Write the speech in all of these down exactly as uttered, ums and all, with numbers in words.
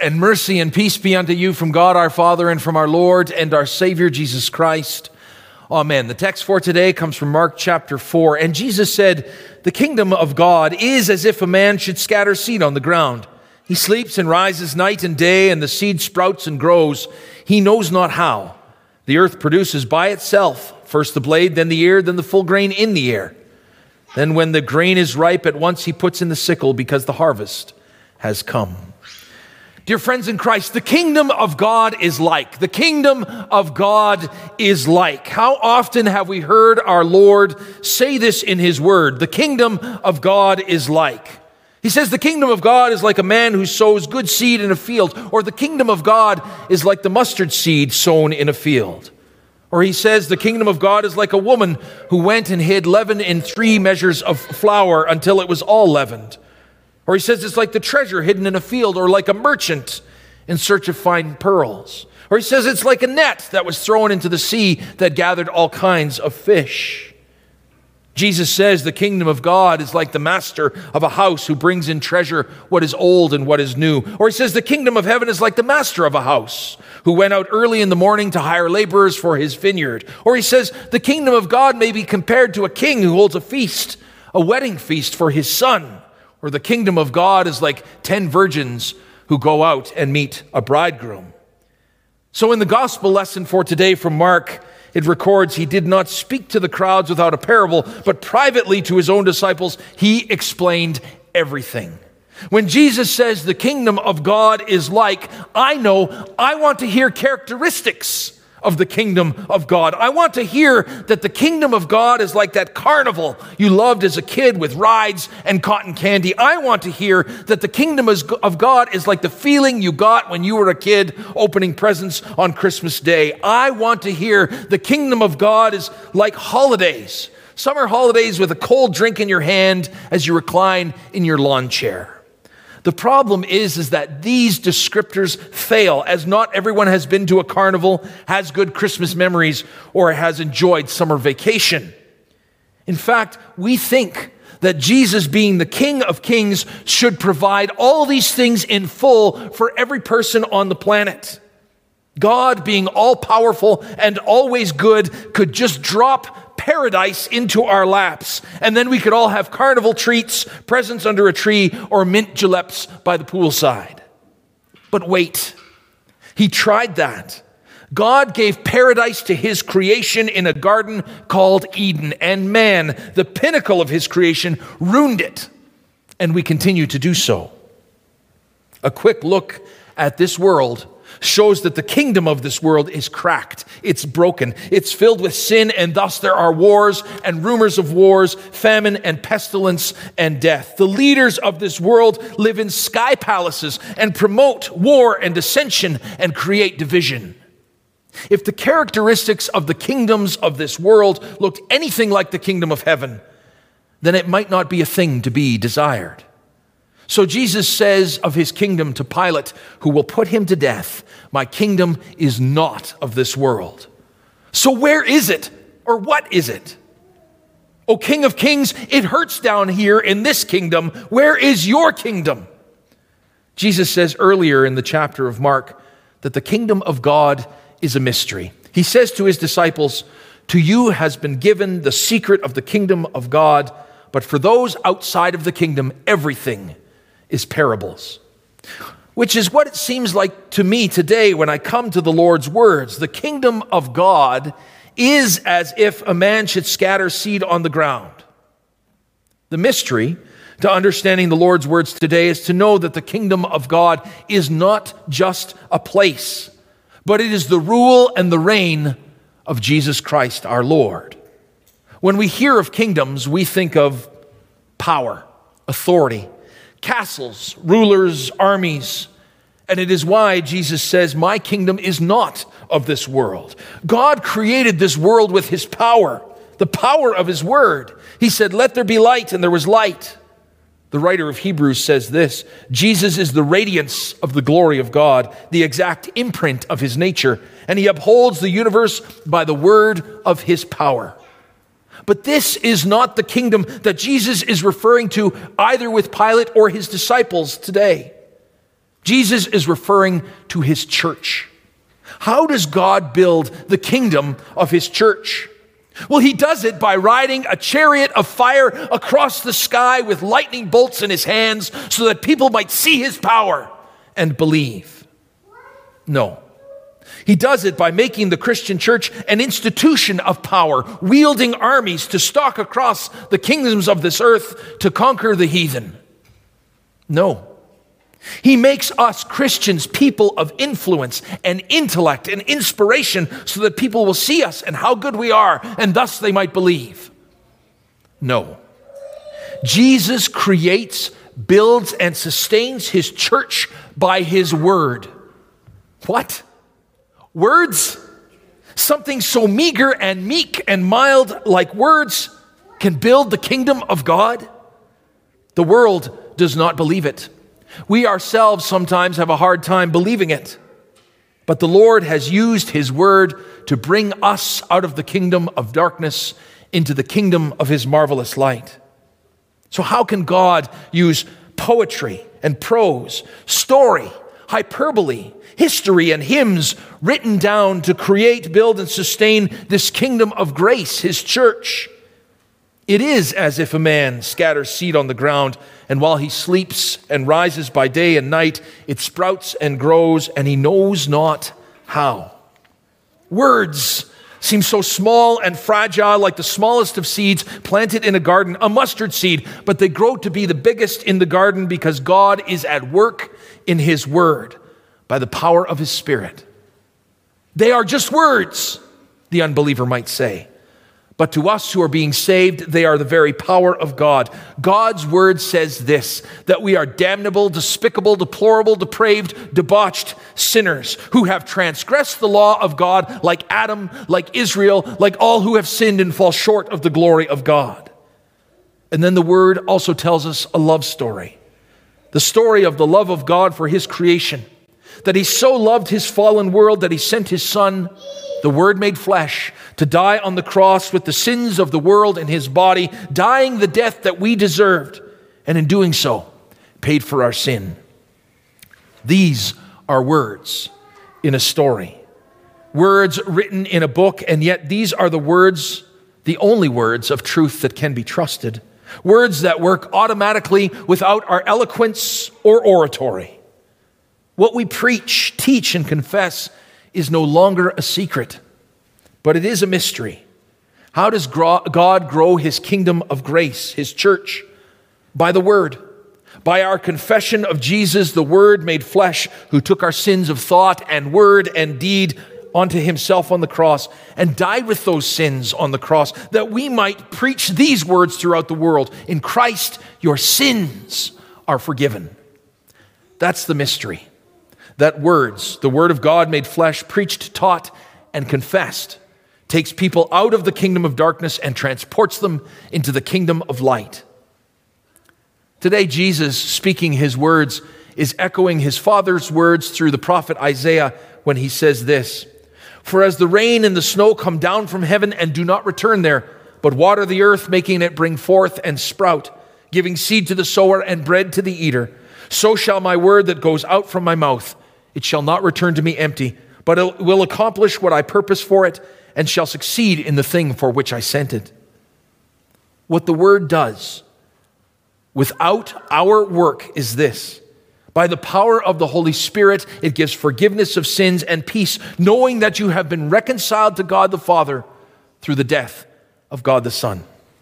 and mercy and peace be unto you from God our Father and from our Lord and our Savior Jesus Christ. Amen. The text for today comes from Mark chapter four. And Jesus said, the kingdom of God is as if a man should scatter seed on the ground. He sleeps and rises night and day, and the seed sprouts and grows. He knows not how. The earth produces by itself first the blade, then the ear, then the full grain in the ear. Then when the grain is ripe, at once he puts in the sickle because the harvest has come. Dear friends in Christ, the kingdom of God is like. The kingdom of God is like. How often have we heard our Lord say this in his word? The kingdom of God is like. He says the kingdom of God is like a man who sows good seed in a field, or the kingdom of God is like the mustard seed sown in a field. Or he says the kingdom of God is like a woman who went and hid leaven in three measures of flour until it was all leavened. Or he says it's like the treasure hidden in a field, or like a merchant in search of fine pearls. Or he says it's like a net that was thrown into the sea that gathered all kinds of fish. Jesus says the kingdom of God is like the master of a house who brings in treasure what is old and what is new. Or he says the kingdom of heaven is like the master of a house who went out early in the morning to hire laborers for his vineyard. Or he says the kingdom of God may be compared to a king who holds a feast, a wedding feast for his son. Or the kingdom of God is like ten virgins who go out and meet a bridegroom. So in the gospel lesson for today from Mark, it records he did not speak to the crowds without a parable, but privately to his own disciples, he explained everything. When Jesus says the kingdom of God is like, I know I want to hear characteristics of the kingdom of God. I want to hear that the kingdom of God is like that carnival you loved as a kid with rides and cotton candy. I want to hear that the kingdom of God is like the feeling you got when you were a kid opening presents on Christmas Day. I want to hear the kingdom of God is like holidays, summer holidays with a cold drink in your hand as you recline in your lawn chair. The problem is, is that these descriptors fail, as not everyone has been to a carnival, has good Christmas memories, or has enjoyed summer vacation. In fact, we think that Jesus, being the King of Kings, should provide all these things in full for every person on the planet. God, being all-powerful and always good, could just drop paradise into our laps, and then we could all have carnival treats, presents under a tree, or mint juleps by the poolside. But wait, he tried that. God gave paradise to his creation in a garden called Eden, and man, the pinnacle of his creation, ruined it, and we continue to do so. A quick look at this world shows that the kingdom of this world is cracked. It's broken. It's filled with sin, and thus there are wars and rumors of wars, famine and pestilence and death. The leaders of this world live in sky palaces and promote war and dissension and create division. If the characteristics of the kingdoms of this world looked anything like the kingdom of heaven, then it might not be a thing to be desired. So Jesus says of his kingdom to Pilate, who will put him to death, my kingdom is not of this world. So where is it? Or what is it? O King of Kings, it hurts down here in this kingdom. Where is your kingdom? Jesus says earlier in the chapter of Mark that the kingdom of God is a mystery. He says to his disciples, to you has been given the secret of the kingdom of God, but for those outside of the kingdom, everything is parables. Which is what it seems like to me today when I come to the Lord's words. The kingdom of God is as if a man should scatter seed on the ground. The mystery to understanding the Lord's words today is to know that the kingdom of God is not just a place, but it is the rule and the reign of Jesus Christ our Lord. When we hear of kingdoms, we think of power, authority, castles, rulers, armies. And it is why Jesus says, my kingdom is not of this world. God created this world with his power, the power of his word. He said, let there be light, and there was light. The writer of Hebrews says this, Jesus is the radiance of the glory of God, the exact imprint of his nature, and he upholds the universe by the word of his power. But this is not the kingdom that Jesus is referring to either with Pilate or his disciples today. Jesus is referring to his church. How does God build the kingdom of his church? Well, he does it by riding a chariot of fire across the sky with lightning bolts in his hands so that people might see his power and believe. No. He does it by making the Christian church an institution of power, wielding armies to stalk across the kingdoms of this earth to conquer the heathen. No. He makes us Christians people of influence and intellect and inspiration so that people will see us and how good we are, and thus they might believe. No. Jesus creates, builds, and sustains his church by his word. What? Words? Something so meager and meek and mild like words can build the kingdom of God? The world does not believe it. We ourselves sometimes have a hard time believing it. But the Lord has used his word to bring us out of the kingdom of darkness into the kingdom of his marvelous light. So how can God use poetry and prose, story, hyperbole, history, and hymns written down to create, build, and sustain this kingdom of grace, his church? It is as if a man scatters seed on the ground, and while he sleeps and rises by day and night, it sprouts and grows, and he knows not how. Words seem so small and fragile, like the smallest of seeds planted in a garden, a mustard seed, but they grow to be the biggest in the garden because God is at work in his word by the power of his Spirit. They are just words, the unbeliever might say. But to us who are being saved, they are the very power of God. God's word says this, that we are damnable, despicable, deplorable, depraved, debauched sinners who have transgressed the law of God like Adam, like Israel, like all who have sinned and fall short of the glory of God. And then the word also tells us a love story. The story of the love of God for his creation. That he so loved his fallen world that he sent his son, the Word made flesh, to die on the cross with the sins of the world in his body, dying the death that we deserved, and in doing so, paid for our sin. These are words in a story. Words written in a book, and yet these are the words, the only words of truth that can be trusted. Words that work automatically without our eloquence or oratory. What we preach, teach, and confess is no longer a secret, but it is a mystery. How does God grow his kingdom of grace, his church? By the word. By our confession of Jesus, the Word made flesh, who took our sins of thought and word and deed onto himself on the cross and died with those sins on the cross that we might preach these words throughout the world. In Christ, your sins are forgiven. That's the mystery. That words, the word of God made flesh, preached, taught, and confessed, takes people out of the kingdom of darkness and transports them into the kingdom of light. Today, Jesus, speaking his words, is echoing his Father's words through the prophet Isaiah when he says this, "For as the rain and the snow come down from heaven and do not return there, but water the earth, making it bring forth and sprout, giving seed to the sower and bread to the eater, so shall my word that goes out from my mouth. It shall not return to me empty, but it will accomplish what I purpose for it and shall succeed in the thing for which I sent it." What the word does without our work is this. By the power of the Holy Spirit, it gives forgiveness of sins and peace, knowing that you have been reconciled to God the Father through the death of God the Son.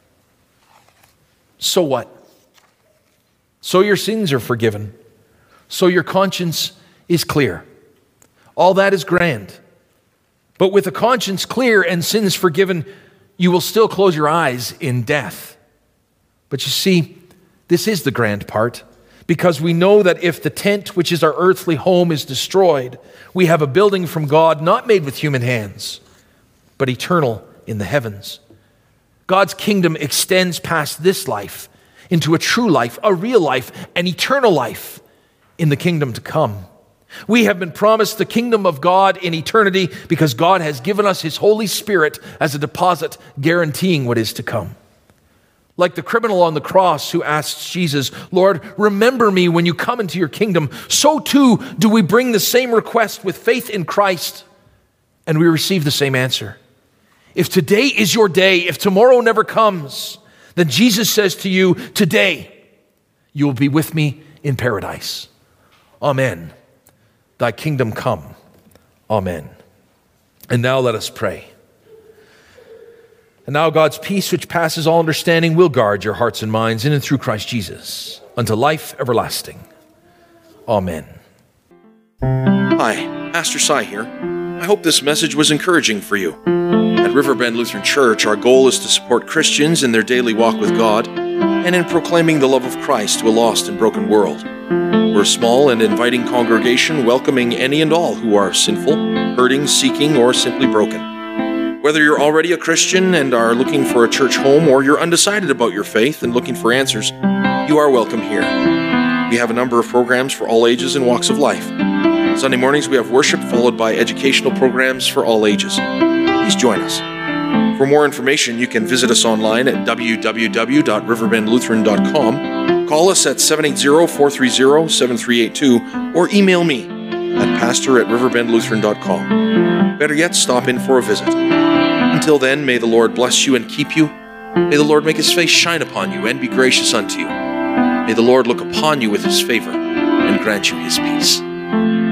So what? So your sins are forgiven. So your conscience is clear. All that is grand. But with a conscience clear and sins forgiven, you will still close your eyes in death. But you see, this is the grand part, because we know that if the tent, which is our earthly home, is destroyed, we have a building from God not made with human hands, but eternal in the heavens. God's kingdom extends past this life into a true life, a real life, an eternal life in the kingdom to come. We have been promised the kingdom of God in eternity because God has given us his Holy Spirit as a deposit guaranteeing what is to come. Like the criminal on the cross who asks Jesus, Lord, remember me when you come into your kingdom, so too do we bring the same request with faith in Christ, and we receive the same answer. If today is your day, if tomorrow never comes, then Jesus says to you, today you will be with me in paradise. Amen. Thy kingdom come. Amen. And now let us pray. And now God's peace, which passes all understanding, will guard your hearts and minds in and through Christ Jesus unto life everlasting. Amen. Hi, Pastor Cy here. I hope this message was encouraging for you. At Riverbend Lutheran Church, our goal is to support Christians in their daily walk with God and in proclaiming the love of Christ to a lost and broken world. We're a small and inviting congregation welcoming any and all who are sinful, hurting, seeking, or simply broken. Whether you're already a Christian and are looking for a church home, or you're undecided about your faith and looking for answers, you are welcome here. We have a number of programs for all ages and walks of life. Sunday mornings we have worship followed by educational programs for all ages. Please join us. For more information, you can visit us online at w w w dot riverbend lutheran dot com, call us at seven eight zero, four three zero, seven three eight two, or email me at pastor at riverbend lutheran dot com. Better yet, stop in for a visit. Until then, may the Lord bless you and keep you. May the Lord make his face shine upon you and be gracious unto you. May the Lord look upon you with his favor and grant you his peace.